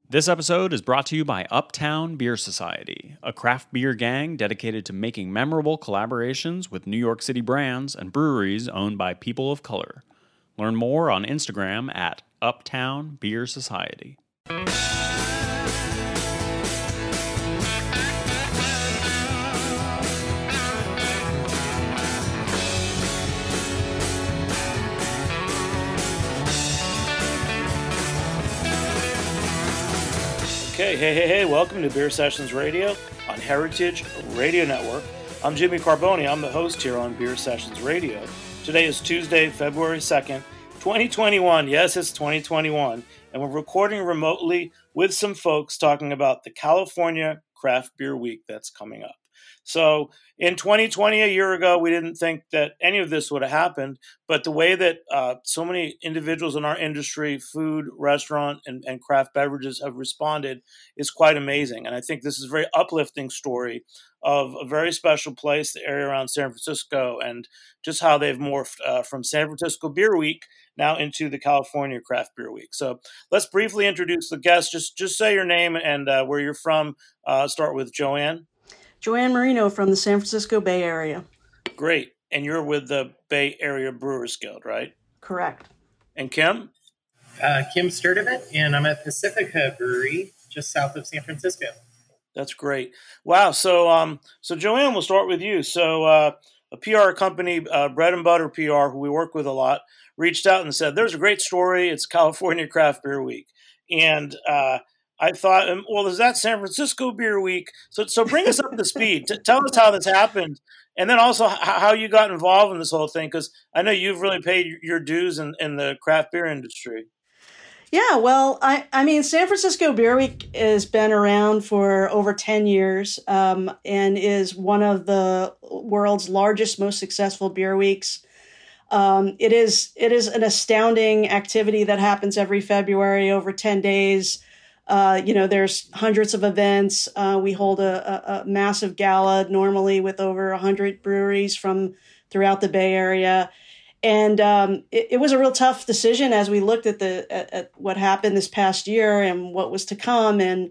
This episode is brought to you by Uptown Beer Society, a craft beer gang dedicated to making memorable collaborations with New York City brands and breweries owned by people of color. Learn more on Instagram at Uptown Beer Society. Okay, hey, welcome to Beer Sessions Radio on Heritage Radio Network. I'm Jimmy Carboni. I'm the host here on Beer Sessions Radio. Today is Tuesday, February 2nd, 2021. Yes, it's 2021. And we're recording remotely with some folks talking about the California Craft Beer Week that's coming up. So in 2020, a year ago, we didn't think that any of this would have happened. But the way that so many individuals in our industry, food, restaurant, and craft beverages have responded is quite amazing. And I think this is a very uplifting story of a very special place, the area around San Francisco, and just how they've morphed from San Francisco Beer Week now into the California Craft Beer Week. So let's briefly introduce the guests. Just say your name and where you're from. Start with Joanne. Joanne Marino from the San Francisco Bay Area. Great. And you're with the Bay Area Brewers Guild, right? Correct. And Kim? Kim Sturdivant, and I'm at Pacifica Brewery just south of San Francisco. That's great. Wow. So Joanne, we'll start with you. So a PR company, Bread and Butter PR, who we work with a lot, reached out and said, there's a great story. It's California Craft Beer Week. And I thought, well, is that San Francisco Beer Week? So bring us up to speed. Tell us how this happened. And then also how you got involved in this whole thing, because I know you've really paid your dues in the craft beer industry. Yeah, well, I mean, San Francisco Beer Week has been around for over 10 years and is one of the world's largest, most successful beer weeks. It is an astounding activity that happens every February over 10 days. There's hundreds of events. We hold a massive gala normally with over 100 breweries from throughout the Bay Area. And it was a real tough decision as we looked at what happened this past year and what was to come. And,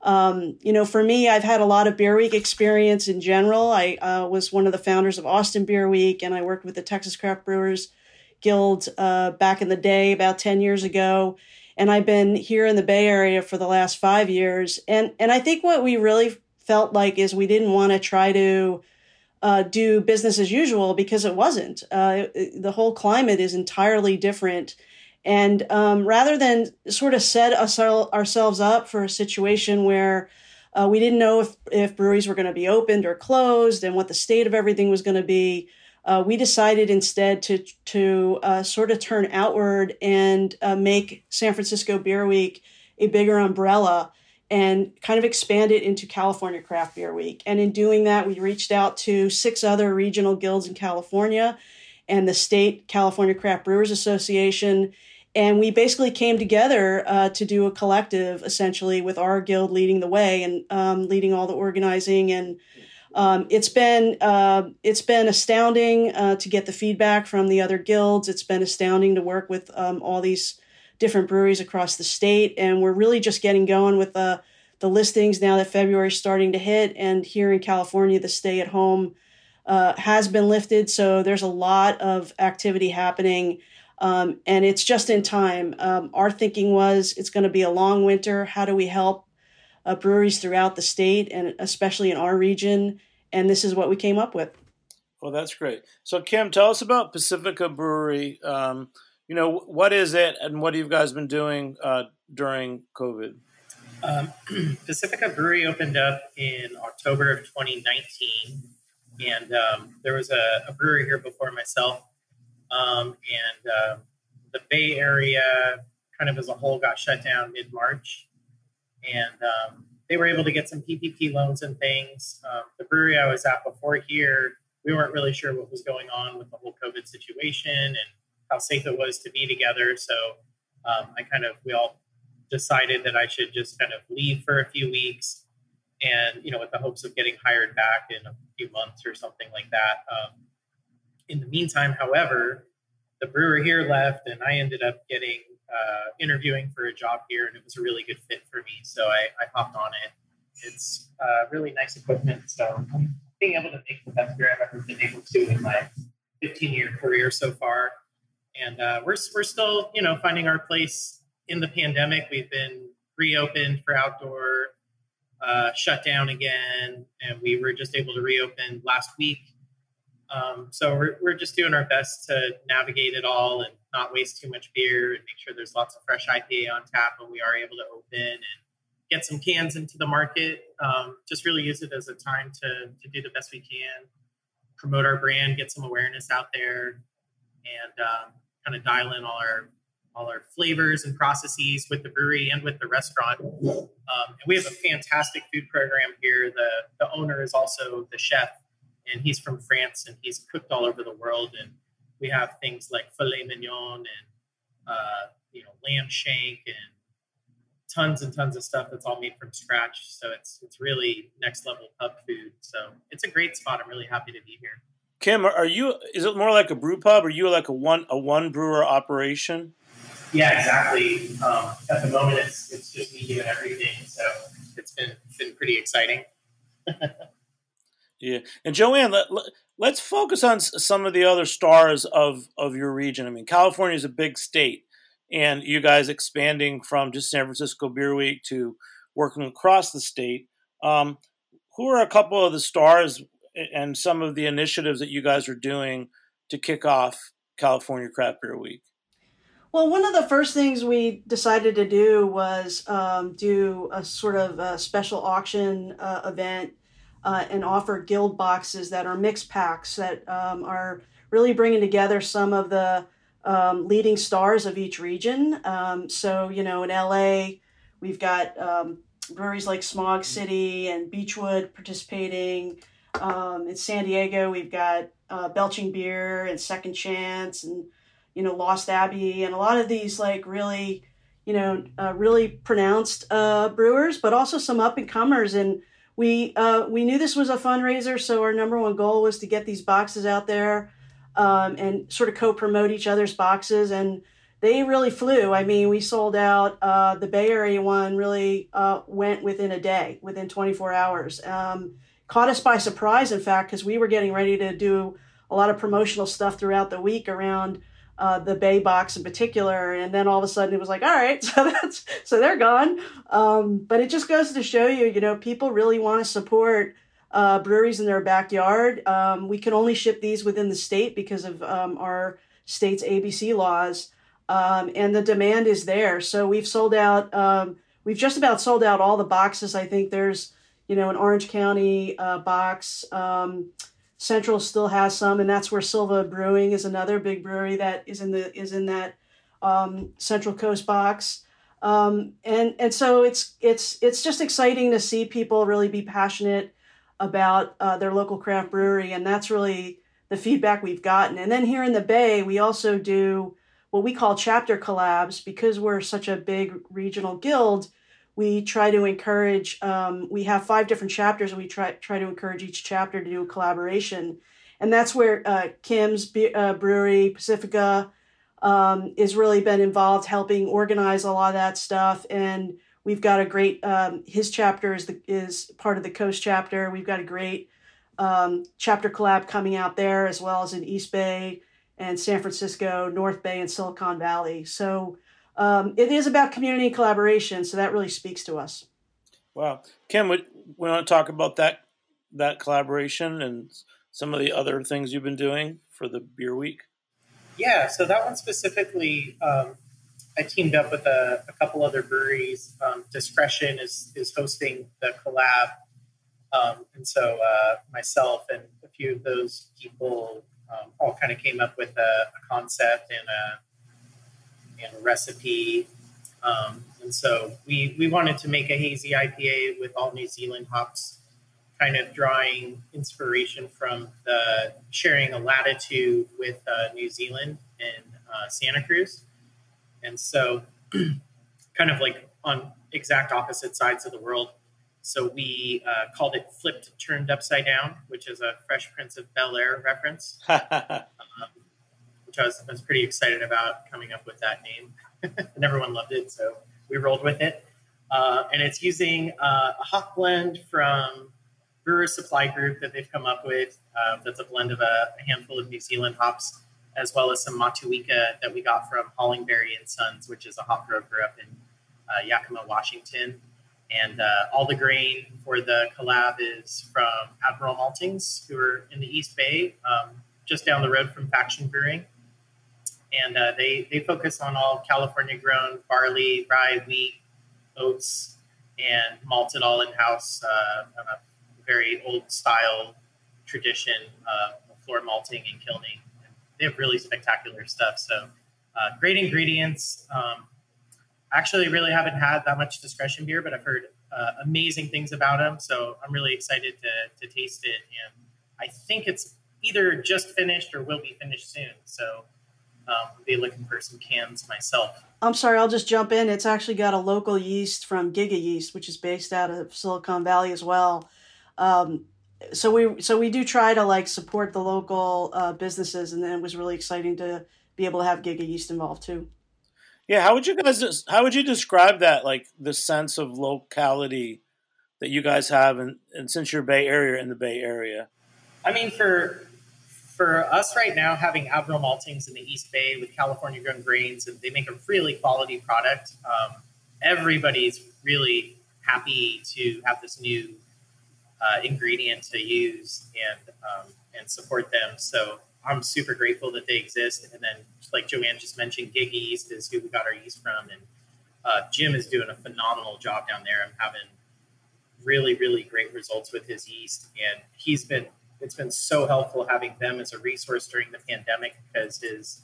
for me, I've had a lot of Beer Week experience in general. I was one of the founders of Austin Beer Week, and I worked with the Texas Craft Brewers Guild back in the day about 10 years ago. And I've been here in the Bay Area for the last 5 years. And I think what we really felt like is we didn't want to try to do business as usual, because it wasn't. The whole climate is entirely different. And rather than sort of set ourselves up for a situation where we didn't know if breweries were going to be opened or closed and what the state of everything was going to be, we decided instead to sort of turn outward and make San Francisco Beer Week a bigger umbrella and kind of expand it into California Craft Beer Week. And in doing that, we reached out to 6 other regional guilds in California and the state California Craft Brewers Association. And we basically came together to do a collective, essentially, with our guild leading the way and leading all the organizing. And it's been astounding to get the feedback from the other guilds. It's been astounding to work with all these different breweries across the state, and we're really just getting going with the listings now that February's starting to hit. And here in California, the stay-at-home has been lifted, so there's a lot of activity happening, and it's just in time. Our thinking was it's going to be a long winter. How do we help breweries throughout the state, and especially in our region? And this is what we came up with. Well, that's great. So, Kim, tell us about Pacifica Brewery. What is it, and what have you guys been doing during COVID? Pacifica Brewery opened up in October of 2019, and there was a brewery here before myself, and the Bay Area kind of as a whole got shut down mid-March, and they were able to get some PPP loans and things. The brewery I was at before here, we weren't really sure what was going on with the whole COVID situation and how safe it was to be together. So we all decided that I should just kind of leave for a few weeks and, with the hopes of getting hired back in a few months or something like that. In the meantime, however, the brewer here left and I ended up getting interviewing for a job here, and it was a really good fit for me. so I hopped on it. It's really nice equipment, so I'm being able to make the best beer I've ever been able to in my 15-year career so far. And we're still, finding our place in the pandemic. We've been reopened for outdoor, shut down again, and we were just able to reopen last week. So we're just doing our best to navigate it all and not waste too much beer and make sure there's lots of fresh IPA on tap when we are able to open and get some cans into the market. Just really use it as a time to do the best we can, promote our brand, get some awareness out there, and kind of dial in all our flavors and processes with the brewery and with the restaurant. And we have a fantastic food program here. The owner is also the chef, and he's from France, and he's cooked all over the world. And we have things like filet mignon and lamb shank and tons and tons of stuff that's all made from scratch. So it's really next level pub food. So it's a great spot. I'm really happy to be here. Kim, is it more like a brew pub, or are you like a one brewer operation? Yeah, exactly. At the moment, it's just me doing everything. So it's been pretty exciting. Yeah. And Joanne, let's focus on some of the other stars of your region. I mean, California is a big state, and you guys expanding from just San Francisco Beer Week to working across the state. Who are a couple of the stars and some of the initiatives that you guys are doing to kick off California Craft Beer Week? Well, one of the first things we decided to do was do a sort of a special auction event and offer guild boxes that are mixed packs that are really bringing together some of the leading stars of each region. So, in LA, we've got breweries like Smog City and Beechwood participating. In San Diego, we've got Belching Beer and Second Chance and, Lost Abbey, and a lot of these like really, really pronounced brewers, but also some up and comers. And we knew this was a fundraiser, so our number one goal was to get these boxes out there and sort of co-promote each other's boxes. And they really flew. I mean, we sold out. The Bay Area one really went within a day, within 24 hours. Caught us by surprise, in fact, because we were getting ready to do a lot of promotional stuff throughout the week around the Bay box in particular, and then all of a sudden it was like, all right, so they're gone. But it just goes to show you, people really want to support breweries in their backyard. We can only ship these within the state because of our state's ABC laws, and the demand is there. So we've sold out. We've just about sold out all the boxes. I think there's an Orange County box. Central still has some, and that's where Silva Brewing is another big brewery that is in that Central Coast box. And so it's just exciting to see people really be passionate about their local craft brewery, and that's really the feedback we've gotten. And then here in the Bay, we also do what we call chapter collabs. Because we're such a big regional guild, we try to encourage, we have 5 different chapters, and we try to encourage each chapter to do a collaboration. And that's where Kim's brewery, Pacifica, has really been involved helping organize a lot of that stuff. And we've got a great, his chapter is part of the Coast chapter. We've got a great chapter collab coming out there, as well as in East Bay and San Francisco, North Bay, and Silicon Valley. So it is about community collaboration, so that really speaks to us. Wow. Kim, we want to talk about that collaboration and some of the other things you've been doing for the Beer Week? Yeah, so that one specifically, I teamed up with a couple other breweries. Discretion is hosting the collab. And so myself and a few of those people all kind of came up with a concept and a recipe. And so we wanted to make a hazy IPA with all New Zealand hops, kind of drawing inspiration from the sharing a latitude with New Zealand and Santa Cruz. And so kind of like on exact opposite sides of the world. So we called it Flipped Turned Upside Down, which is a Fresh Prince of Bel-Air reference. Which I was pretty excited about coming up with that name. And everyone loved it, so we rolled with it. And it's using a hop blend from Brewer Supply Group that they've come up with. That's a blend of a handful of New Zealand hops, as well as some Motueka that we got from Hollingberry and Sons, which is a hop broker up in Yakima, Washington. And all the grain for the collab is from Admiral Maltings, who are in the East Bay, just down the road from Faction Brewing. And they focus on all California-grown barley, rye, wheat, oats, and malted all in-house on a very old-style tradition of floor malting and kilning. And they have really spectacular stuff. So great ingredients. Actually, really haven't had that much discretion beer, but I've heard amazing things about them. So I'm really excited to taste it. And I think it's either just finished or will be finished soon. So I'll be looking for some cans myself. I'm sorry, I'll just jump in. It's actually got a local yeast from Giga Yeast, which is based out of Silicon Valley as well. So we do try to support the local businesses, and then it was really exciting to be able to have Giga Yeast involved too. Yeah, how would you describe that, the sense of locality that you guys have, and since you're in the Bay Area? I mean, for us right now, having Admiral Maltings in the East Bay with California-grown grains, and they make a really quality product, everybody's really happy to have this new ingredient to use and support them. So I'm super grateful that they exist. And then, like Joanne just mentioned, Giga Yeast is who we got our yeast from. And Jim is doing a phenomenal job down there. I'm having really, really great results with his yeast. And it's been so helpful having them as a resource during the pandemic, because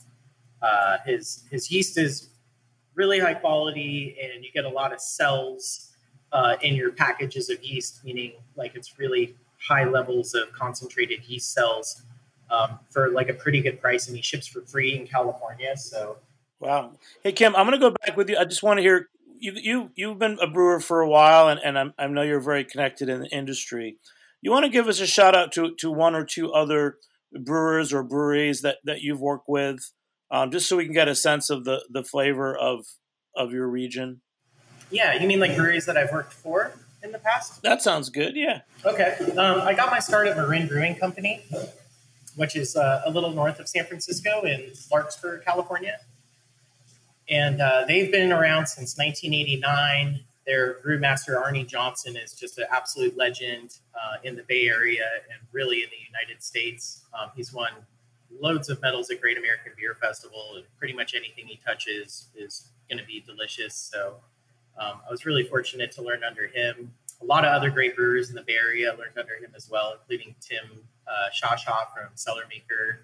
his yeast is really high quality, and you get a lot of cells in your packages of yeast, meaning it's really high levels of concentrated yeast cells for a pretty good price, and he ships for free in California. So, wow. Hey, Kim, I'm going to go back with you. I just want to hear you've been a brewer for a while, and I know you're very connected in the industry. You want to give us a shout out to one or two other brewers or breweries that you've worked with, just so we can get a sense of the flavor of your region? Yeah, you mean breweries that I've worked for in the past? That sounds good, yeah. Okay. I got my start at Marin Brewing Company, which is a little north of San Francisco in Larkspur, California. And they've been around since 1989. Their brewmaster, Arnie Johnson, is just an absolute legend in the Bay Area and really in the United States. He's won loads of medals at Great American Beer Festival, and pretty much anything he touches is going to be delicious. So I was really fortunate to learn under him. A lot of other great brewers in the Bay Area learned under him as well, including Tim Shawshaw from Cellar Maker.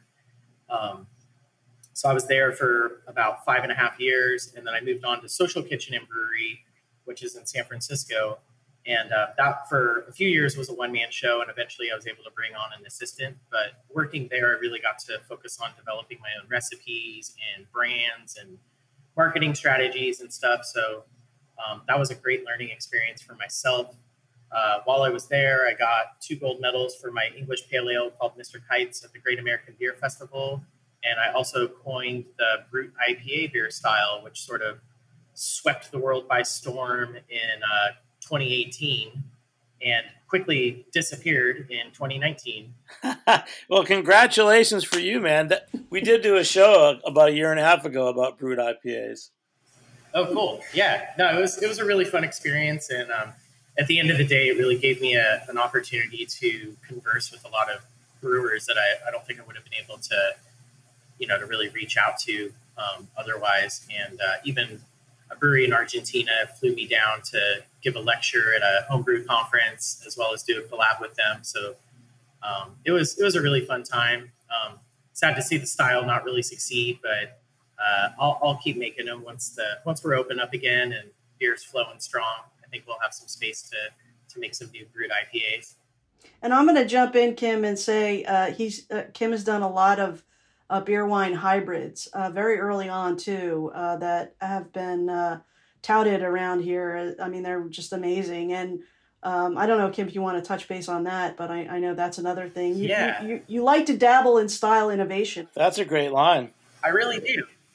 So I was there for about 5.5 years, and then I moved on to Social Kitchen and Brewery, which is in San Francisco. And that for a few years was a one-man show, and eventually I was able to bring on an assistant. But working there, I really got to focus on developing my own recipes and brands and marketing strategies and stuff. So that was a great learning experience for myself. While I was there, I got 2 gold medals for my English Pale Ale called Mr. Kites at the Great American Beer Festival. And I also coined the Brut IPA beer style, which sort of swept the world by storm in 2018 and quickly disappeared in 2019. Well, congratulations for you, man. We did do a show about 1.5 years ago about Brut IPAs. Oh, cool. Yeah, no, it was a really fun experience. And at the end of the day, it really gave me an opportunity to converse with a lot of brewers that I don't think I would have been able to, to really reach out to otherwise. And even a brewery in Argentina flew me down to give a lecture at a homebrew conference, as well as do a collab with them. So it was a really fun time. Sad to see the style not really succeed, but I'll keep making them once we're open up again and beer's flowing strong. I think we'll have some space to make some new brewed IPAs. And I'm going to jump in, Kim, and say Kim has done a lot of beer wine hybrids very early on too that have been touted around here. I mean, they're just amazing. And I don't know, Kim, if you want to touch base on that, but I know that's another thing. You like to dabble in style innovation. That's a great line. I really do.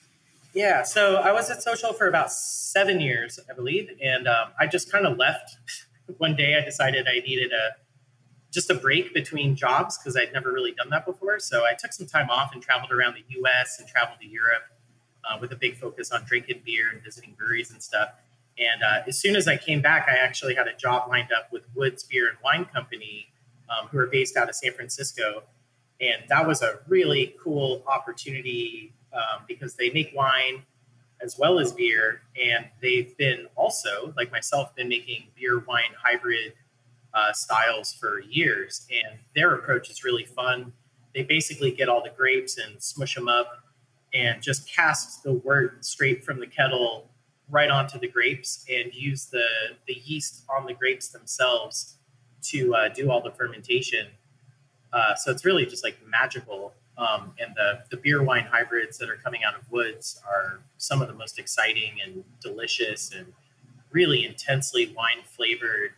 Yeah, so I was at Social for about 7 years, I believe, and I just kind of left. One day I decided I needed just a break between jobs because I'd never really done that before. So I took some time off and traveled around the U.S. and traveled to Europe with a big focus on drinking beer and visiting breweries and stuff. And as soon as I came back, I actually had a job lined up with Woods Beer and Wine Company, who are based out of San Francisco. And that was a really cool opportunity because they make wine as well as beer. And they've been also, like myself, been making beer wine hybrid styles for years. And their approach is really fun. They basically get all the grapes and smush them up and just cast the wort straight from the kettle right onto the grapes and use the yeast on the grapes themselves to do all the fermentation. So it's really just like magical. And the beer wine hybrids that are coming out of Woods are some of the most exciting and delicious and really intensely wine flavored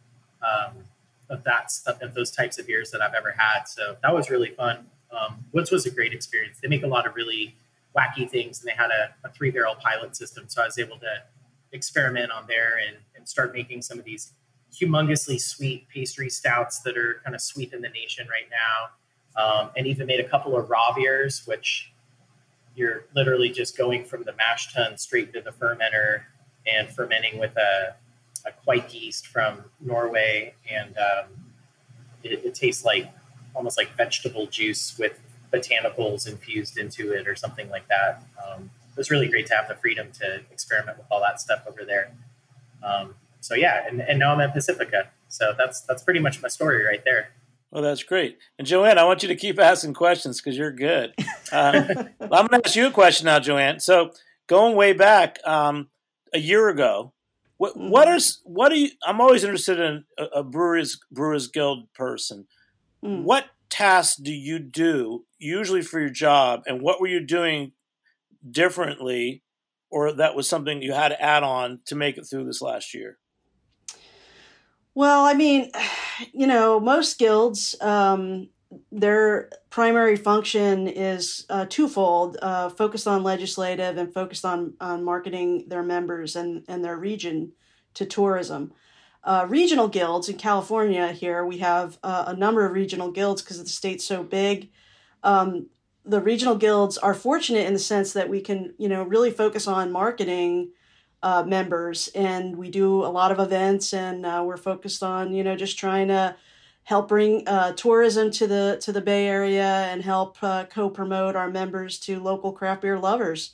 of those types of beers that I've ever had. So that was really fun. Woods was a great experience. They make a lot of really wacky things, and they had a 3-barrel pilot system. So I was able to experiment on there and start making some of these humongously sweet pastry stouts that are kind of sweet in the nation right now. And even made a couple of raw beers, which you're literally just going from the mash tun straight to the fermenter and fermenting with a Kveik yeast from Norway. And it tastes like almost like vegetable juice with botanicals infused into it or something like that. It was really great to have the freedom to experiment with all that stuff over there. So yeah, and now I'm at Pacifica. So that's pretty much my story right there. Well, that's great. And Joanne, I want you to keep asking questions because you're good. I'm going to ask you a question now, Joanne. So going way back a year ago, what are you? I'm always interested in a Brewers Guild person. What tasks do you do usually for your job, and what were you doing differently, or that was something you had to add on to make it through this last year? Well, I mean, most guilds, their primary function is twofold, focused on legislative and focused on marketing their members and their region to tourism. Regional guilds in California here, we have a number of regional guilds because the state's so big. The regional guilds are fortunate in the sense that we can, really focus on marketing members, and we do a lot of events, and we're focused on, just trying to help bring tourism to the Bay Area and help co-promote our members to local craft beer lovers.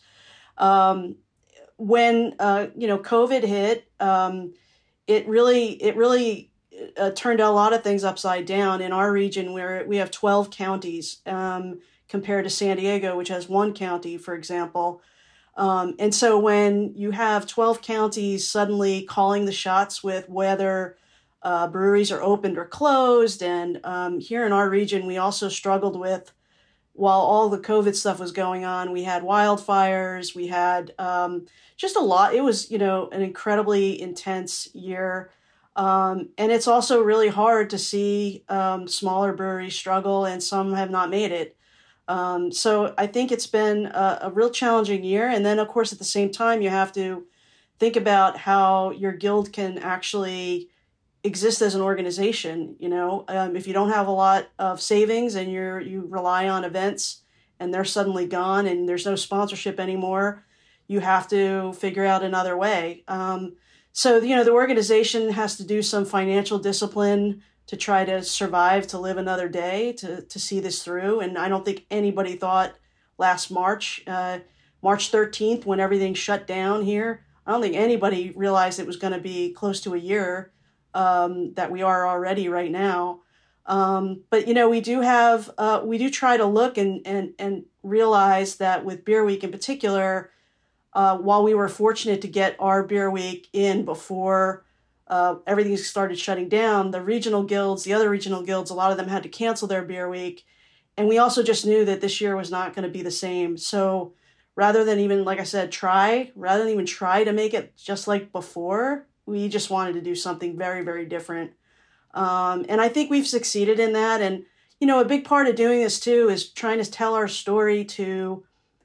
When COVID hit, it really turned a lot of things upside down in our region, where we have 12 counties compared to San Diego, which has 1 county, for example. And so when you have 12 counties suddenly calling the shots with whether breweries are opened or closed, and here in our region, we also struggled with, while all the COVID stuff was going on, we had wildfires, we had just a lot. It was, an incredibly intense year. And it's also really hard to see smaller breweries struggle, and some have not made it. So I think it's been a real challenging year. And then, of course, at the same time, you have to think about how your guild can actually exist as an organization. If you don't have a lot of savings and you rely on events and they're suddenly gone and there's no sponsorship anymore, you have to figure out another way. So, the organization has to do some financial discipline to try to survive, to live another day, to see this through. And I don't think anybody thought last March 13th, when everything shut down here, I don't think anybody realized it was going to be close to a year that we are already right now. But, we do try to look and realize that with Beer Week in particular, while we were fortunate to get our Beer Week in before everything started shutting down, the other regional guilds, a lot of them had to cancel their Beer Week. And we also just knew that this year was not going to be the same. So rather than even, like I said, try to make it just like before, we just wanted to do something very, very different. And I think we've succeeded in that. And, a big part of doing this too is trying to tell our story to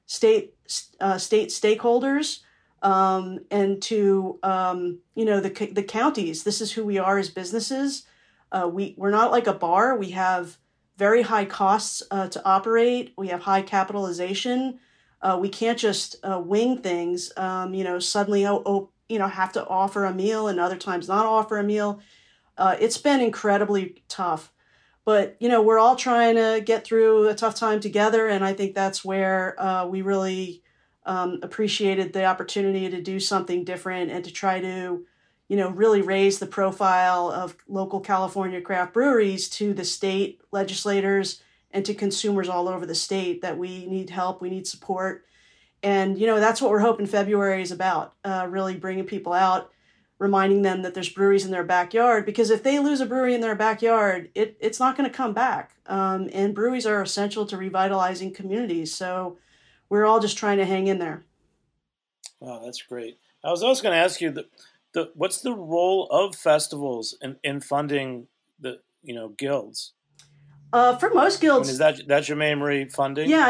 state stakeholders, and to the counties. This is who we are as businesses. We're not like a bar. We have very high costs to operate. We have high capitalization. We can't just wing things. Suddenly have to offer a meal and other times not offer a meal. It's been incredibly tough. But, we're all trying to get through a tough time together. And I think that's where we really appreciated the opportunity to do something different and to try to, really raise the profile of local California craft breweries to the state legislators and to consumers all over the state that we need help, we need support. And, that's what we're hoping February is about, really bringing people out, reminding them that there's breweries in their backyard, because if they lose a brewery in their backyard, it's not going to come back. And breweries are essential to revitalizing communities. So we're all just trying to hang in there. Wow, that's great. I was also going to ask you, what's the role of festivals in funding the guilds? For most guilds, that's your main funding? Yeah,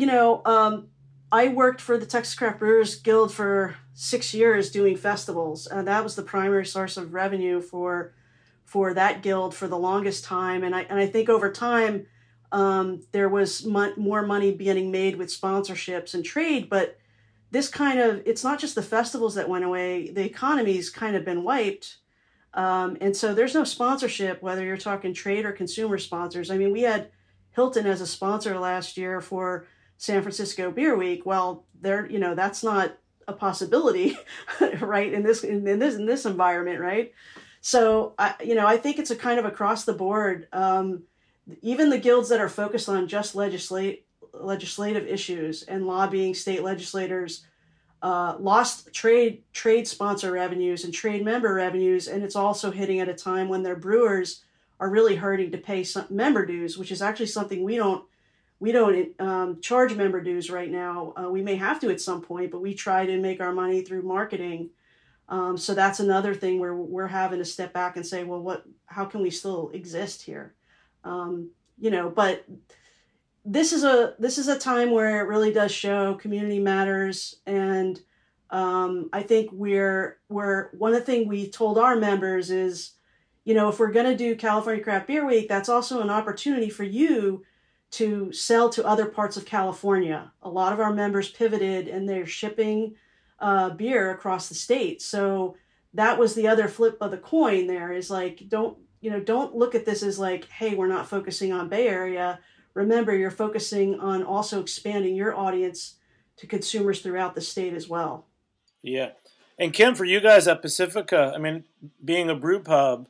I worked for the Texas Craft Brewers Guild for 6 years doing festivals, and that was the primary source of revenue for that guild for the longest time. And I think over time there was more money being made with sponsorships and trade, but it's not just the festivals that went away. The economy's kind of been wiped. And so there's no sponsorship, whether you're talking trade or consumer sponsors. We had Hilton as a sponsor last year for San Francisco Beer Week. Well, that's not a possibility, right? In this environment, right? So I think it's a kind of across the board. Even the guilds that are focused on just legislative issues and lobbying state legislators lost trade sponsor revenues and trade member revenues, and it's also hitting at a time when their brewers are really hurting to pay some member dues, which is actually something we don't charge member dues right now. We may have to at some point, but we try to make our money through marketing. So that's another thing where we're having to step back and say, well, how can we still exist here? But this is a time where it really does show community matters. And I think we're one of the things we told our members is, if we're going to do California Craft Beer Week, that's also an opportunity for you to sell to other parts of California. A lot of our members pivoted and they're shipping beer across the state. So that was the other flip of the coin there, is like, don't look at this as like, hey, we're not focusing on Bay Area. Remember, you're focusing on also expanding your audience to consumers throughout the state as well. Yeah. And Kim, for you guys at Pacifica, being a brew pub,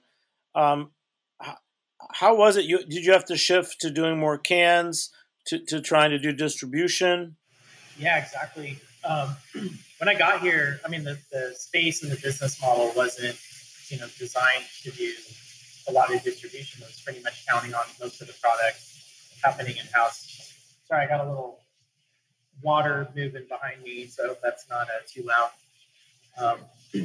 how was it? Did you have to shift to doing more cans, to trying to do distribution? Yeah, exactly. When I got here, the space and the business model wasn't, designed to do a lot of distribution. It was pretty much counting on most of the products happening in-house. Sorry, I got a little water moving behind me, so I hope that's not too loud.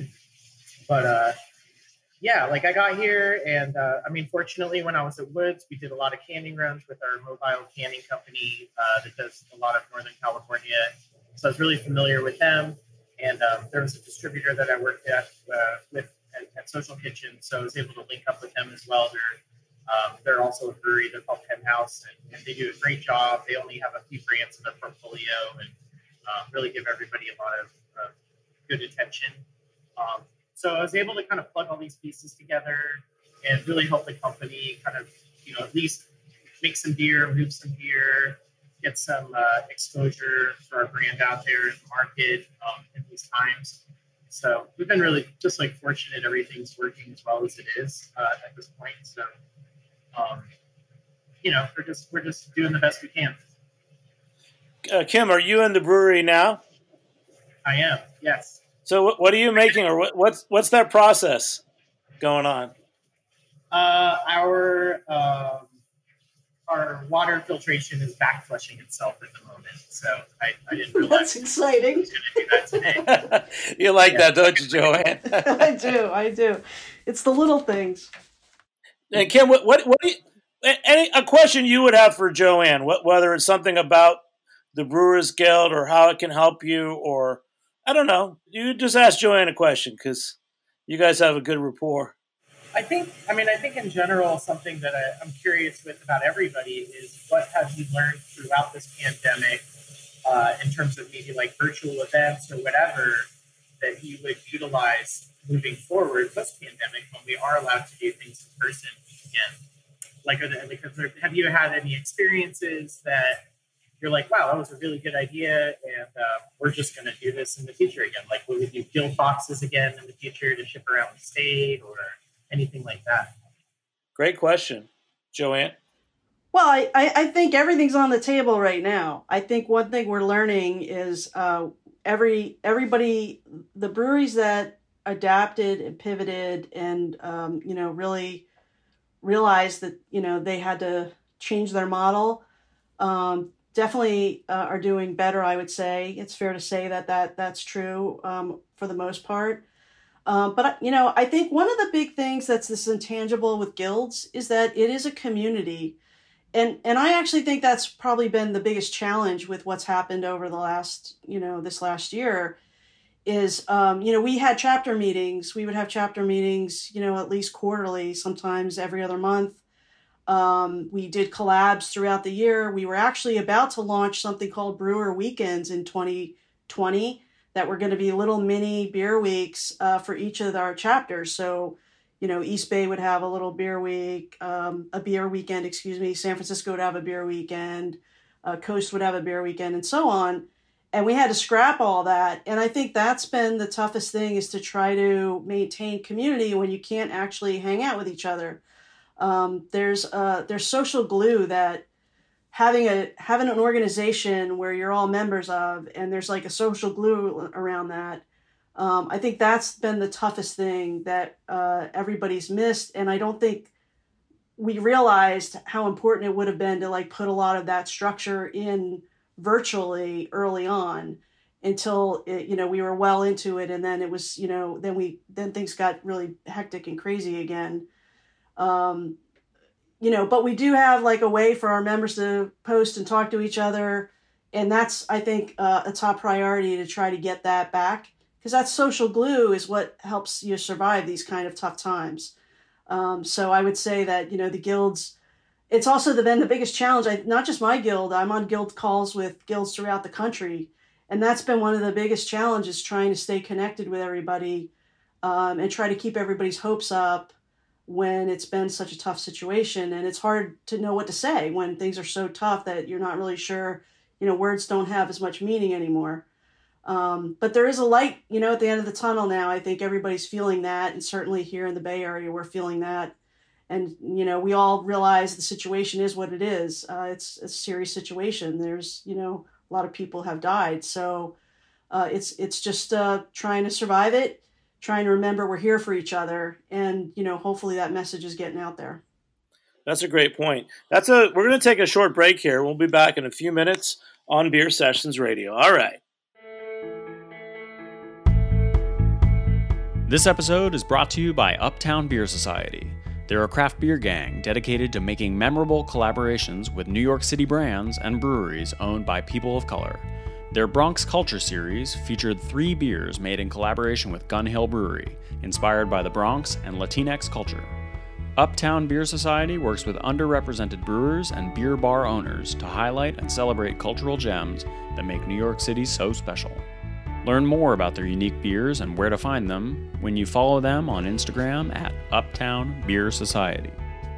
I got here, and fortunately, when I was at Woods, we did a lot of canning runs with our mobile canning company that does a lot of Northern California. So I was really familiar with them, and there was a distributor that I worked at Social Kitchen, so I was able to link up with them as well. They're also a brewery. They're called Penthouse, and they do a great job. They only have a few brands in their portfolio, and really give everybody a lot of good attention. So I was able to kind of plug all these pieces together and really help the company kind of, at least make some beer, move some beer, get some exposure for our brand out there in the market in these times. So we've been really just fortunate everything's working as well as it is at this point. So, we're just doing the best we can. Kim, are you in the brewery now? I am, yes. So what are you making, or what's that process going on? Our water filtration is back flushing itself at the moment, so I didn't realize. That's exciting. I was going to do that today. You like that, don't you, Joanne? I do. It's the little things. And Kim, what do you, a question you would have for Joanne? Whether it's something about the Brewers Guild or how it can help you, or I don't know. You just ask Joanne a question because you guys have a good rapport. I think in general, something that I'm curious with about everybody is what have you learned throughout this pandemic in terms of maybe like virtual events or whatever that you would utilize moving forward post-pandemic when we are allowed to do things in person again. Have you had any experiences that you're like, wow, that was a really good idea, and we're just going to do this in the future again? Like, will we do guild boxes again in the future to ship around the state or anything like that? Great question. Joanne? Well, I think everything's on the table right now. I think one thing we're learning is everybody, the breweries that adapted and pivoted and, really realized that, they had to change their model, definitely are doing better, I would say. It's fair to say that's true for the most part. But I think one of the big things that's this intangible with guilds is that it is a community. And I actually think that's probably been the biggest challenge with what's happened over the last, this last year is, we had chapter meetings. We would have chapter meetings, at least quarterly, sometimes every other month. We did collabs throughout the year. We were actually about to launch something called Brewer Weekends in 2020 that were going to be little mini beer weeks for each of our chapters. So, East Bay would have a little beer week, a beer weekend, San Francisco would have a beer weekend, Coast would have a beer weekend, and so on. And we had to scrap all that. And I think that's been the toughest thing, is to try to maintain community when you can't actually hang out with each other. There's social glue that having an organization where you're all members of, and there's like a social glue around that. I think that's been the toughest thing that everybody's missed. And I don't think we realized how important it would have been to like put a lot of that structure in virtually early on until we were well into it. And then it was, then things got really hectic and crazy again. But we do have like a way for our members to post and talk to each other. And that's, I think, a top priority to try to get that back, because that social glue is what helps you survive these kind of tough times. So I would say that, the guilds, it's also been the biggest challenge. Not just my guild, I'm on guild calls with guilds throughout the country. And that's been one of the biggest challenges, trying to stay connected with everybody and try to keep everybody's hopes up when it's been such a tough situation. And it's hard to know what to say when things are so tough that you're not really sure, words don't have as much meaning anymore. But there is a light, at the end of the tunnel now. I think everybody's feeling that. And certainly here in the Bay Area, we're feeling that. And, we all realize the situation is what it is. It's a serious situation. There's, a lot of people have died. So it's just trying to survive it, trying to remember we're here for each other. And, hopefully that message is getting out there. That's a great point. We're going to take a short break here. We'll be back in a few minutes on Beer Sessions Radio. All right. This episode is brought to you by Uptown Beer Society. They're a craft beer gang dedicated to making memorable collaborations with New York City brands and breweries owned by people of color. Their Bronx Culture series featured 3 beers made in collaboration with Gun Hill Brewery, inspired by the Bronx and Latinx culture. Uptown Beer Society works with underrepresented brewers and beer bar owners to highlight and celebrate cultural gems that make New York City so special. Learn more about their unique beers and where to find them when you follow them on Instagram at Uptown Beer Society.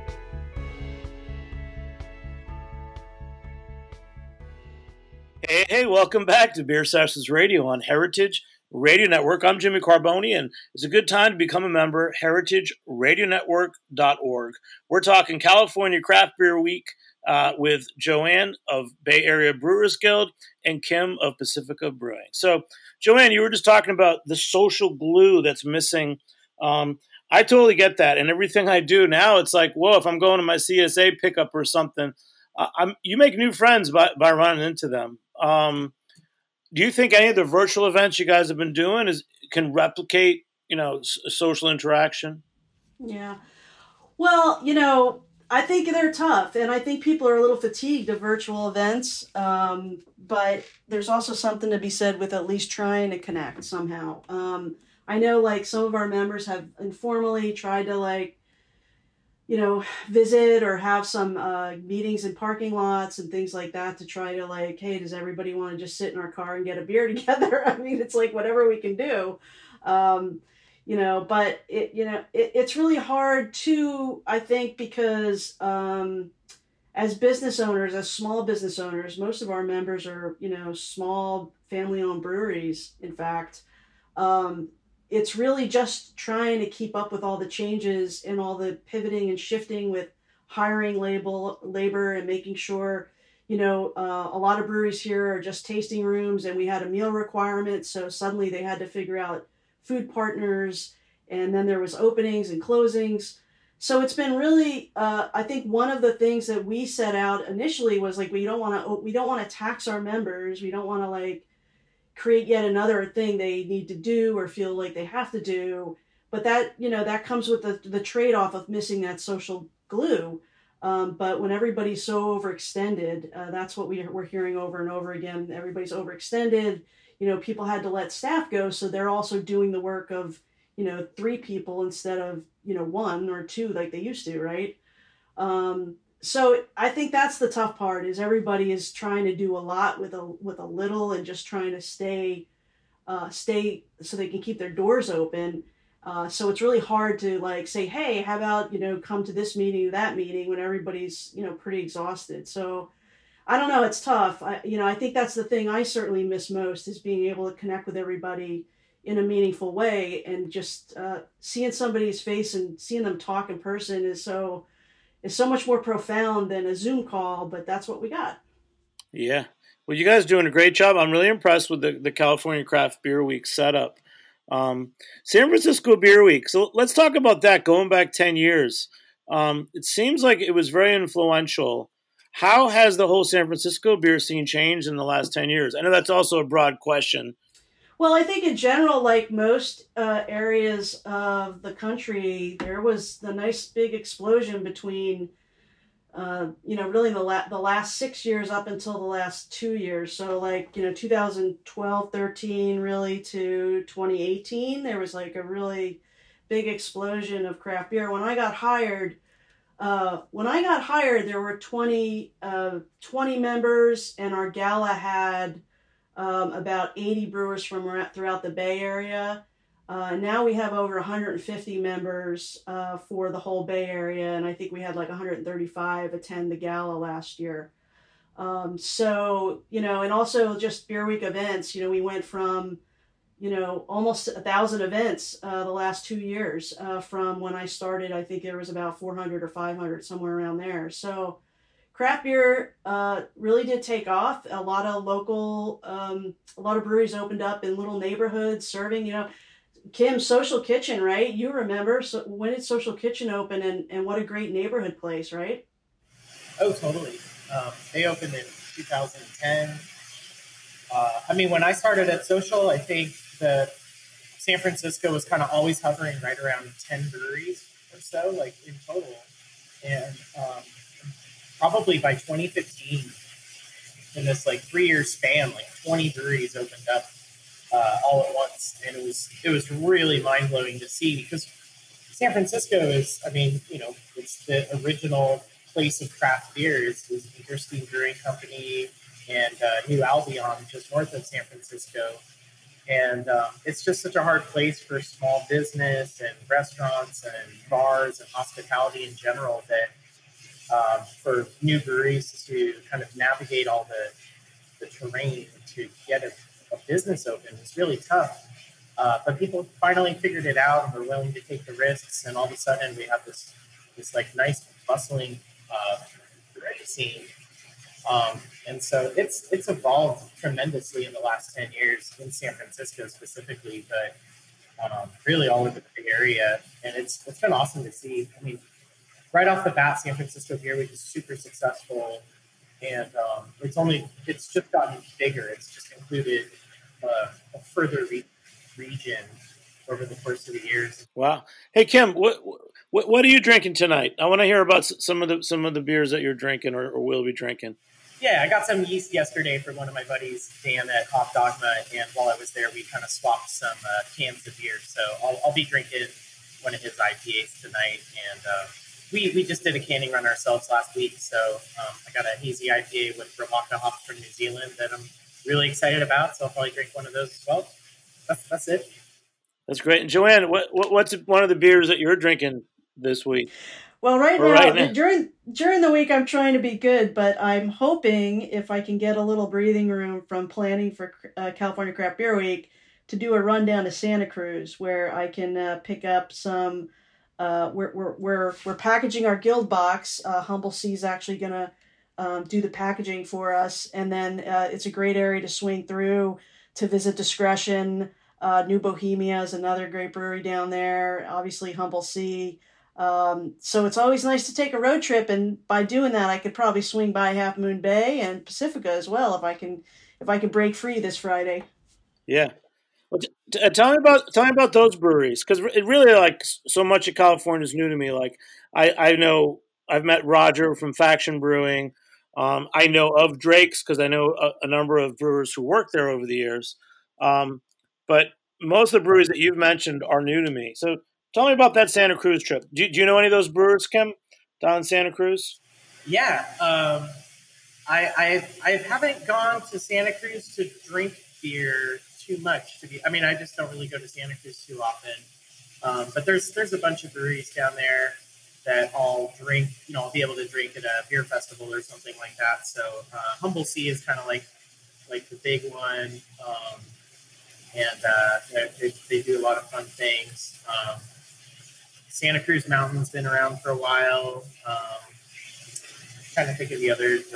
Hey, welcome back to Beer Sessions Radio on Heritage Radio Network. I'm Jimmy Carboni, and it's a good time to become a member, heritageradionetwork.org. We're talking California Craft Beer Week with Joanne of Bay Area Brewers Guild and Kim of Pacifica Brewing. So, Joanne, you were just talking about the social glue that's missing. I totally get that. And everything I do now, it's like, whoa, if I'm going to my CSA pickup or something, you make new friends by running into them. Do you think any of the virtual events you guys have been doing can replicate, social interaction? Yeah. Well, I think they're tough, and I think people are a little fatigued of virtual events. But there's also something to be said with at least trying to connect somehow. I know like some of our members have informally tried to like, visit or have some meetings in parking lots and things like that to try to like, hey, does everybody want to just sit in our car and get a beer together? I mean, it's like whatever we can do. But it's really hard too, I think, because as business owners, as small business owners, most of our members are, small family-owned breweries, in fact. It's really just trying to keep up with all the changes and all the pivoting and shifting with hiring labor and making sure, a lot of breweries here are just tasting rooms, and we had a meal requirement. So suddenly they had to figure out food partners, and then there was openings and closings. So it's been really, I think one of the things that we set out initially was like, we don't want to tax our members. We don't want to like create yet another thing they need to do or feel like they have to do. But that, that comes with the trade-off of missing that social glue. But when everybody's so overextended, that's what we're hearing over and over again. Everybody's overextended. People had to let staff go, so they're also doing the work of, 3 people instead of, 1 or 2 like they used to, right? So I think that's the tough part, is everybody is trying to do a lot with a little, and just trying to stay so they can keep their doors open. So it's really hard to like say, hey, how about, come to this meeting, that meeting, when everybody's, pretty exhausted. So I don't know, it's tough. I think that's the thing I certainly miss most, is being able to connect with everybody in a meaningful way, and just seeing somebody's face and seeing them talk in person is so much more profound than a Zoom call, but that's what we got. Yeah. Well, you guys are doing a great job. I'm really impressed with the California Craft Beer Week setup. San Francisco Beer Week. So let's talk about that, going back 10 years. It seems like it was very influential. How has the whole San Francisco beer scene changed in the last 10 years? I know that's also a broad question. Well, I think in general, like most areas of the country, there was the nice big explosion between, really the last 6 years up until the last 2 years. So like, 2012, 13, really to 2018, there was like a really big explosion of craft beer. When I got hired, there were 20 members, and our gala had about 80 brewers from throughout the Bay Area. Now we have over 150 members for the whole Bay Area, and I think we had like 135 attend the gala last year. So, and also just Beer Week events, we went from, almost 1,000 events the last 2 years. From when I started, I think there was about 400 or 500, somewhere around there. So craft beer really did take off. A lot of breweries opened up in little neighborhoods serving, Kim, Social Kitchen, right? You remember, so when did Social Kitchen open, and what a great neighborhood place, right? Oh, totally. They opened in 2010. When I started at Social, I think that San Francisco was kind of always hovering right around 10 breweries or so, like in total. And probably by 2015, in this like 3-year span, like 20 breweries opened up all at once, and it was really mind blowing to see, because San Francisco is, it's the original place of craft beers. There's Interstein Brewing Company and New Albion just north of San Francisco, and it's just such a hard place for small business and restaurants and bars and hospitality in general, that for new breweries to kind of navigate all the terrain to get a business open is really tough. But people finally figured it out and were willing to take the risks, and all of a sudden we have this like nice bustling brewery scene. And so it's evolved tremendously in the last 10 years in San Francisco specifically, but really all over the Bay Area, and it's been awesome to see. Right off the bat, San Francisco Beer Week is super successful, and it's just gotten bigger. It's just included a further region over the course of the years. Wow. Hey, Kim, What are you drinking tonight? I want to hear about some of the beers that you're drinking or will be drinking. Yeah, I got some yeast yesterday from one of my buddies, Dan, at Hop Dogma, and while I was there, we kind of swapped some cans of beer. So I'll be drinking one of his IPAs tonight, and we just did a canning run ourselves last week, so I got a hazy IPA with Rawaka hops from New Zealand that I'm really excited about, so I'll probably drink one of those as well. That's it. That's great. And Joanne, what's one of the beers that you're drinking this week? Well, right now, during the week, I'm trying to be good, but I'm hoping if I can get a little breathing room from planning for California Craft Beer Week to do a rundown to Santa Cruz, where I can pick up some. We're packaging our guild box. Humble Sea is actually going to do the packaging for us, and then it's a great area to swing through to visit Discretion. New Bohemia is another great brewery down there. Obviously, Humble Sea. So it's always nice to take a road trip, and by doing that, I could probably swing by Half Moon Bay and Pacifica as well if I can break free this Friday. Yeah, well, tell me about those breweries, because it really, like, so much of California is new to me. Like I know I've met Roger from Faction Brewing. I know of Drake's because I know a number of brewers who worked there over the years. But most of the breweries that you've mentioned are new to me. So tell me about that Santa Cruz trip. Do you know any of those brewers, Kim, down in Santa Cruz? Yeah. I haven't gone to Santa Cruz to drink beer too much. I just don't really go to Santa Cruz too often. But there's a bunch of breweries down there that I'll drink, I'll be able to drink at a beer festival or something like that. So Humble Sea is kind of like the big one. And they do a lot of fun things. Santa Cruz Mountain's been around for a while. Trying to think of the others.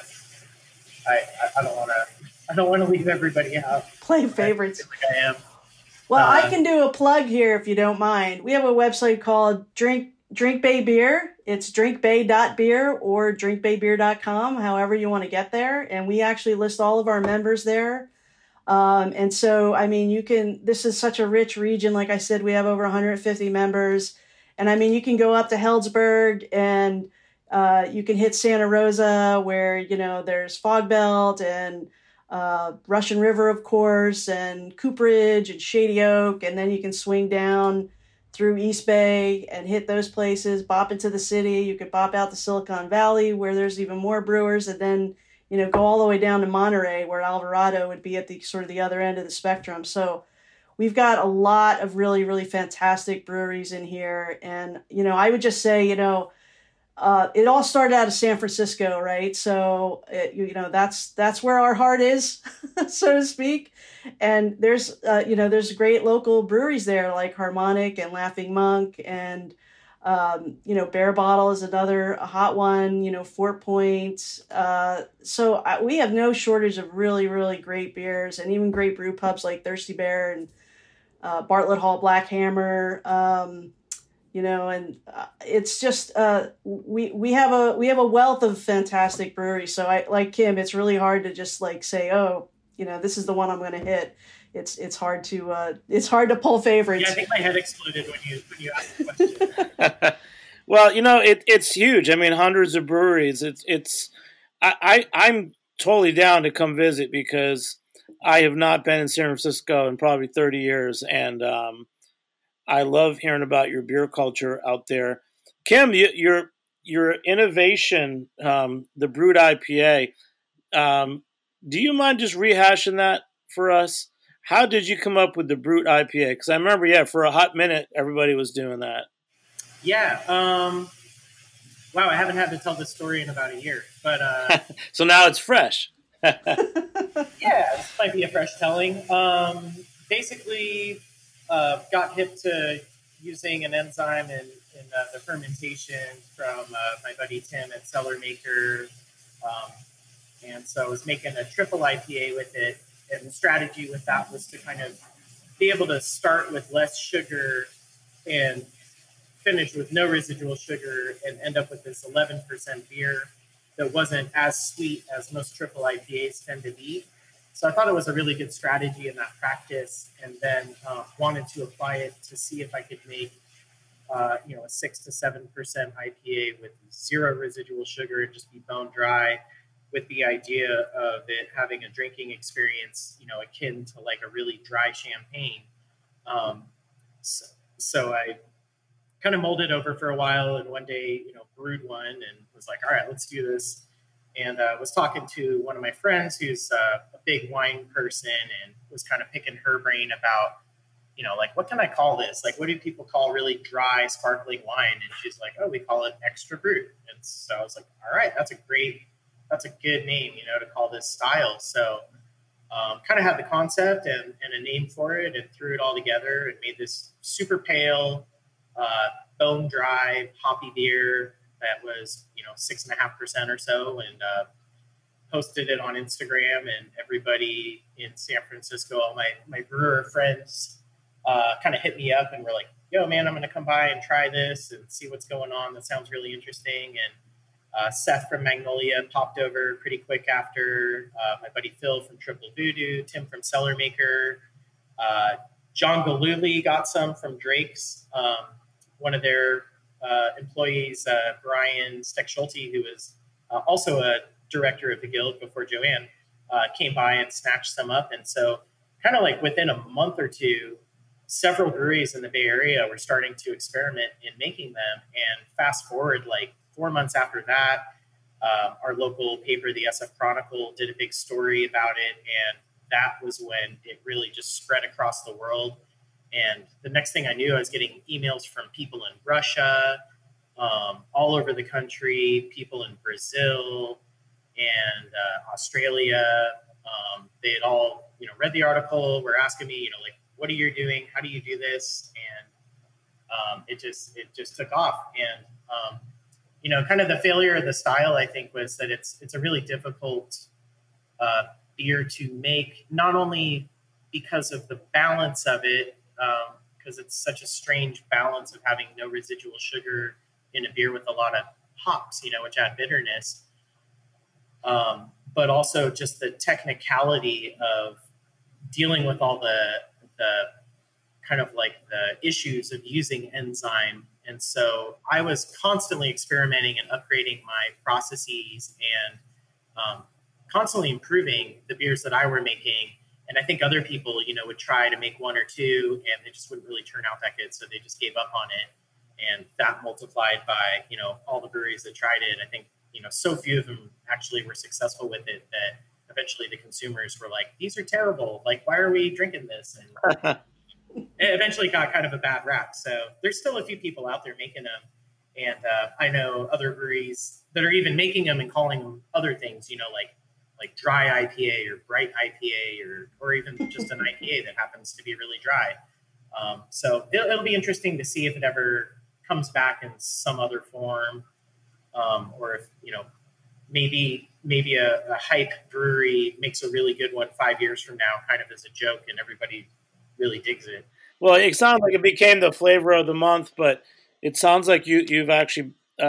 I don't want to leave everybody out. Playing favorites. I am. Well, I can do a plug here if you don't mind. We have a website called Drink Bay Beer. It's drinkbay.beer or drinkbaybeer.com, however you want to get there. And we actually list all of our members there. And so, this is such a rich region. Like I said, we have over 150 members. And you can go up to Healdsburg and you can hit Santa Rosa where, there's Fog Belt and Russian River, of course, and Cooperage and Shady Oak. And then you can swing down through East Bay and hit those places, bop into the city. You could bop out to Silicon Valley where there's even more brewers, and then go all the way down to Monterey, where Alvarado would be at the sort of the other end of the spectrum. So we've got a lot of really, really fantastic breweries in here. And, I would just say, it all started out of San Francisco, right? So, that's where our heart is, so to speak. And there's great local breweries there like Harmonic and Laughing Monk and, Bear Bottle is another hot one, Fort Point. So we have no shortage of really, really great beers and even great brew pubs like Thirsty Bear and Bartlett Hall Black Hammer. And it's just we have a wealth of fantastic breweries. So I like Kim. It's really hard to just say, oh, this is the one I'm going to hit. It's hard to pull favorites. Yeah, I think my head exploded when you asked the question. Well, it's huge. Hundreds of breweries. I'm totally down to come visit because I have not been in San Francisco in probably 30 years, and I love hearing about your beer culture out there. Kim, your innovation, the Brewed IPA. Do you mind just rehashing that for us? How did you come up with the Brute IPA? Because I remember, for a hot minute, everybody was doing that. Yeah. Wow, I haven't had to tell this story in about a year. But so now it's fresh. Yeah, this might be a fresh telling. Basically, got hip to using an enzyme in the fermentation from my buddy Tim at Cellar Maker. And so I was making a triple IPA with it. And the strategy with that was to kind of be able to start with less sugar and finish with no residual sugar and end up with this 11% beer that wasn't as sweet as most triple IPAs tend to be. So I thought it was a really good strategy in that practice, and then wanted to apply it to see if I could make a 6 to 7% IPA with zero residual sugar and just be bone dry, with the idea of it having a drinking experience, akin to like a really dry champagne. So I kind of mulled it over for a while, and one day, brewed one and was like, all right, let's do this. And was talking to one of my friends who's a big wine person, and was kind of picking her brain about, like, what can I call this? Like, what do people call really dry, sparkling wine? And she's like, oh, we call it extra brut. And so I was like, all right, that's a good name, to call this style. So kind of had the concept and a name for it, and threw it all together and made this super pale, bone dry, hoppy beer that was, 6.5% or so, and posted it on Instagram, and everybody in San Francisco, all my brewer friends, kind of hit me up and were like, yo, man, I'm going to come by and try this and see what's going on. That sounds really interesting. And Seth from Magnolia popped over pretty quick after, my buddy Phil from Triple Voodoo, Tim from Cellar Maker, John Galooly got some from Drake's. One of their employees, Brian Steck-Schulte, who was also a director of the Guild before Joanne, came by and snatched some up. And so kind of like within a month or two, several breweries in the Bay Area were starting to experiment in making them. And fast forward like 4 months after that, our local paper, the SF Chronicle, did a big story about it. And that was when it really just spread across the world. And the next thing I knew, I was getting emails from people in Russia, all over the country, people in Brazil and Australia. They had all, read the article, were asking me, like, what are you doing? How do you do this? And it just took off. And, kind of the failure of the style, I think, was that it's a really difficult beer to make, not only because of the balance of it, because it's such a strange balance of having no residual sugar in a beer with a lot of hops, which add bitterness, but also just the technicality of dealing with all the kind of like the issues of using enzyme. And so I was constantly experimenting and upgrading my processes and constantly improving the beers that I were making. And I think other people, would try to make one or two, and they just wouldn't really turn out that good. So they just gave up on it. And that multiplied by, all the breweries that tried it. I think, so few of them actually were successful with it that eventually the consumers were like, these are terrible. Like, why are we drinking this? And it eventually got kind of a bad rap. So there's still a few people out there making them. And I know other breweries that are even making them and calling them other things, like dry IPA or bright IPA or even just an IPA that happens to be really dry. So it'll be interesting to see if it ever comes back in some other form, or if, maybe a hype brewery makes a really good one 5 years from now, kind of as a joke, and everybody really digs it. Well, it sounds like it became the flavor of the month, but it sounds like you've actually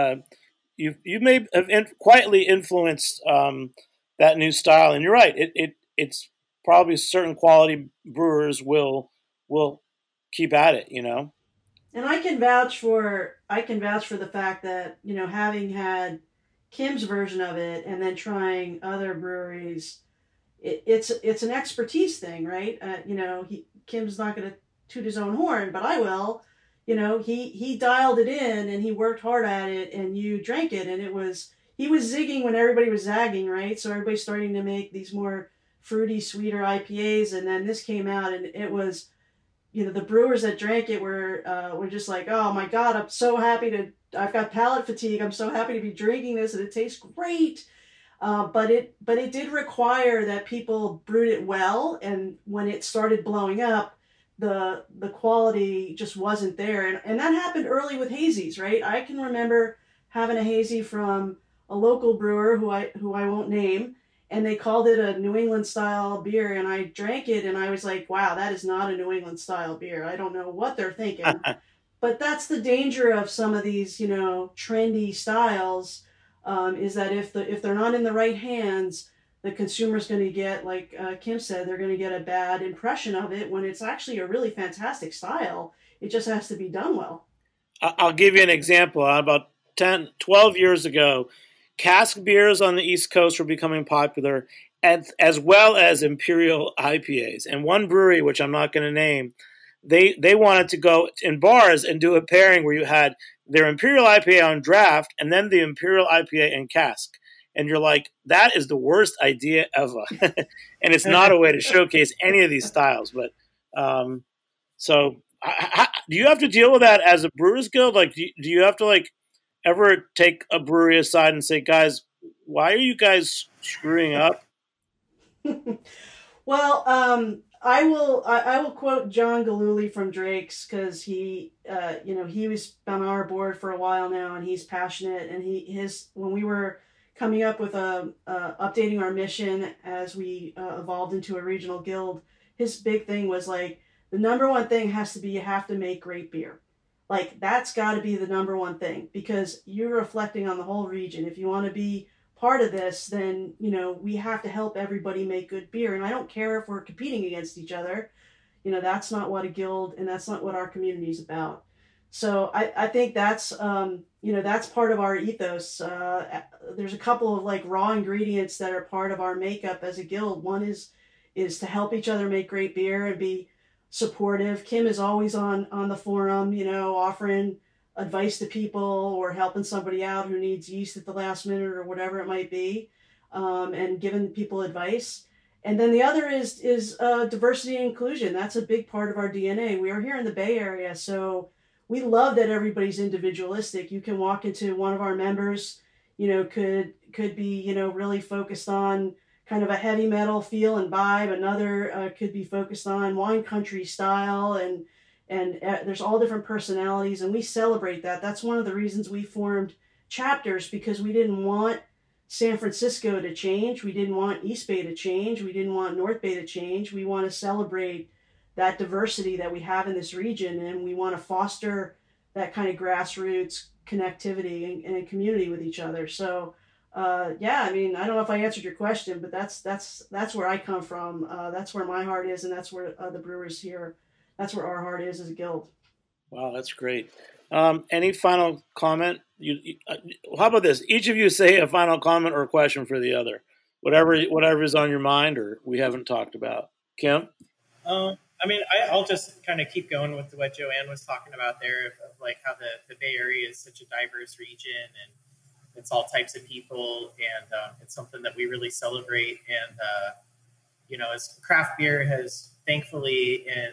you may have quietly influenced that new style. And you're right, it's probably certain quality brewers will keep at it, And I can vouch for the fact that, having had Kim's version of it and then trying other breweries, it's an expertise thing, right? Kim's not going to toot his own horn, but I will. He dialed it in and he worked hard at it, and you drank it, and he was zigging when everybody was zagging, right? So everybody's starting to make these more fruity, sweeter IPAs, and then this came out, and it was, the brewers that drank it were just like, oh my God, I'm so happy I've got palate fatigue. I'm so happy to be drinking this, and it tastes great. But it did require that people brewed it well, and when it started blowing up, the quality just wasn't there, and that happened early with hazies, right? I can remember having a hazy from a local brewer who I won't name, and they called it a New England style beer, and I drank it and I was like, wow, that is not a New England style beer. I don't know what they're thinking. But that's the danger of some of these, trendy styles, is that if they're not in the right hands, the consumer's going to get, like Kim said, they're going to get a bad impression of it when it's actually a really fantastic style. It just has to be done well. I'll give you an example. About 10, 12 years ago, cask beers on the East Coast were becoming popular, as well as imperial IPAs. And one brewery, which I'm not going to name, they wanted to go in bars and do a pairing where you had their imperial IPA on draft and then the imperial IPA in cask. And you're like, that is the worst idea ever. And it's not a way to showcase any of these styles. But so do you have to deal with that as a Brewers Guild? Like, do you have to like ever take a brewery aside and say, guys, why are you guys screwing up? Well, I will quote John Galooly from Drake's, because he was on our board for a while now, and he's passionate. And when we were coming up with updating our mission as we evolved into a regional guild, his big thing was like, the number one thing has to be, you have to make great beer. Like, that's got to be the number one thing, because you're reflecting on the whole region. If you want to be part of this, then, we have to help everybody make good beer. And I don't care if we're competing against each other. That's not what a guild, and that's not what our community is about. So I think that's, that's part of our ethos. There's a couple of like raw ingredients that are part of our makeup as a guild. One is to help each other make great beer and be supportive. Kim is always on the forum, offering advice to people or helping somebody out who needs yeast at the last minute or whatever it might be, and giving people advice. And then the other is diversity and inclusion. That's a big part of our DNA. We are here in the Bay Area, so we love that everybody's individualistic. You can walk into one of our members, could be, really focused on kind of a heavy metal feel and vibe. Another could be focused on wine country style, and there's all different personalities, and we celebrate that. That's one of the reasons we formed chapters, because we didn't want San Francisco to change. We didn't want East Bay to change. We didn't want North Bay to change. We want to celebrate that diversity that we have in this region, and we want to foster that kind of grassroots connectivity and community with each other. So I don't know if I answered your question, but that's where I come from. That's where my heart is, and that's where the brewers here, that's where our heart is as a guild. Wow, that's great. Any final comment? How about this? Each of you say a final comment or a question for the other. Whatever is on your mind or we haven't talked about. Kim? I'll just kind of keep going with what Joanne was talking about there, of like how the Bay Area is such a diverse region, and it's all types of people, and it's something that we really celebrate. And, as craft beer has thankfully and,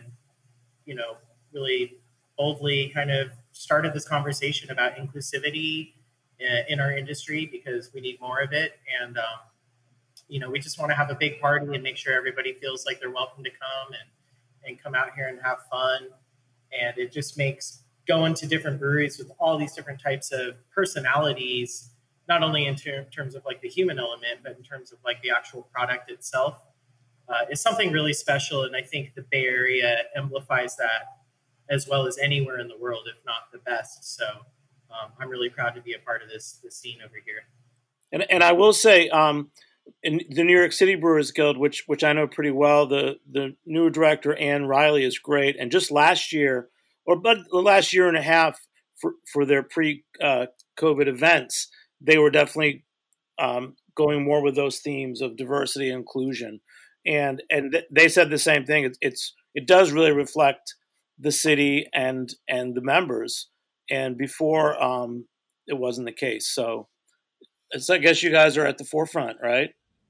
really boldly kind of started this conversation about inclusivity in our industry, because we need more of it. And, we just want to have a big party and make sure everybody feels like they're welcome to come and come out here and have fun. And it just makes going to different breweries with all these different types of personalities, not only in terms of like the human element, but in terms of like the actual product itself, is something really special. And I think the Bay Area amplifies that as well as anywhere in the world, if not the best. So I'm really proud to be a part of this scene over here. And I will say, in the New York City Brewers Guild, which I know pretty well, the new director, Ann Riley, is great. And just last year, but the last year and a half for their pre-COVID events, they were definitely going more with those themes of diversity and inclusion. And they said the same thing. It does really reflect the city and the members. And before, it wasn't the case. So I guess you guys are at the forefront, right?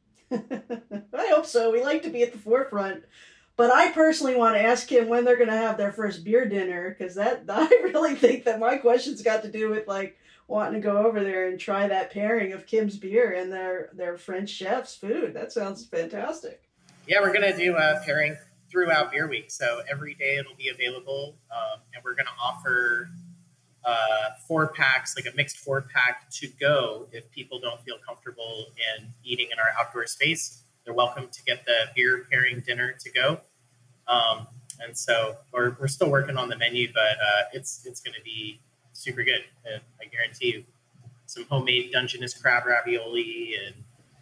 I hope so. We like to be at the forefront. But I personally want to ask him when they're going to have their first beer dinner, because I really think that my question's got to do with like wanting to go over there and try that pairing of Kim's beer and their French chef's food. That sounds fantastic. Yeah, we're going to do a pairing throughout Beer Week. So every day it'll be available, and we're going to offer 4-packs, like a mixed 4-pack to go. If people don't feel comfortable in eating in our outdoor space, they're welcome to get the beer pairing dinner to go. And so we're still working on the menu, but it's going to be super good. And I guarantee you some homemade Dungeness crab ravioli and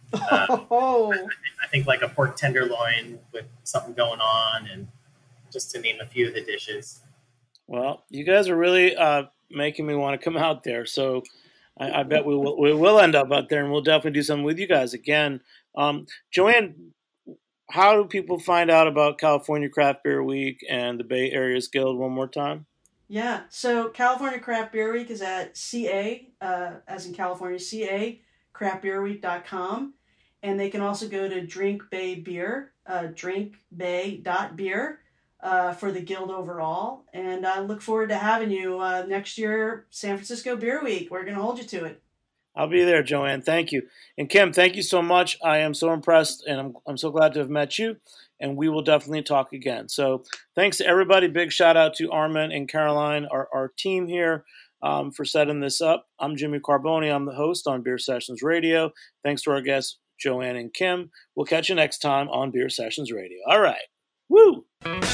I think like a pork tenderloin with something going on, and just to name a few of the dishes. Well, you guys are really making me want to come out there. So I bet we will end up out there, and we'll definitely do something with you guys again. Joanne, how do people find out about California Craft Beer Week and the Bay Area's Guild one more time? Yeah, so California Craft Beer Week is at CA, as in California, CA, craftbeerweek.com. And they can also go to Drink Bay Beer, drinkbay.beer, for the Guild overall. And I look forward to having you next year, San Francisco Beer Week. We're going to hold you to it. I'll be there, Joanne. Thank you. And Kim, thank you so much. I am so impressed, and I'm so glad to have met you. And we will definitely talk again. So thanks to everybody. Big shout out to Armin and Caroline, our team here, for setting this up. I'm Jimmy Carboni. I'm the host on Beer Sessions Radio. Thanks to our guests, Joanne and Kim. We'll catch you next time on Beer Sessions Radio. All right. Woo!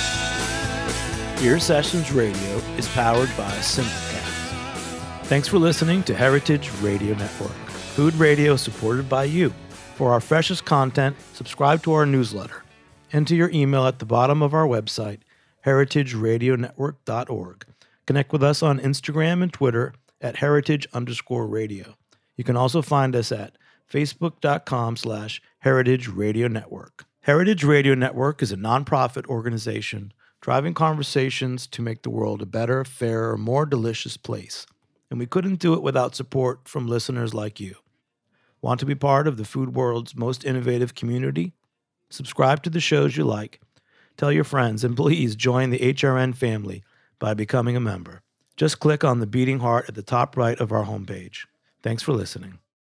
Beer Sessions Radio is powered by Simplecast. Thanks for listening to Heritage Radio Network, food radio supported by you. For our freshest content, subscribe to our newsletter. Enter your email at the bottom of our website, heritageradionetwork.org. Connect with us on Instagram and Twitter at heritage_radio. You can also find us at facebook.com/Heritage Radio Network. Heritage Radio Network is a nonprofit organization driving conversations to make the world a better, fairer, more delicious place. And we couldn't do it without support from listeners like you. Want to be part of the food world's most innovative community? Subscribe to the shows you like. Tell your friends, and please join the HRN family by becoming a member. Just click on the beating heart at the top right of our homepage. Thanks for listening.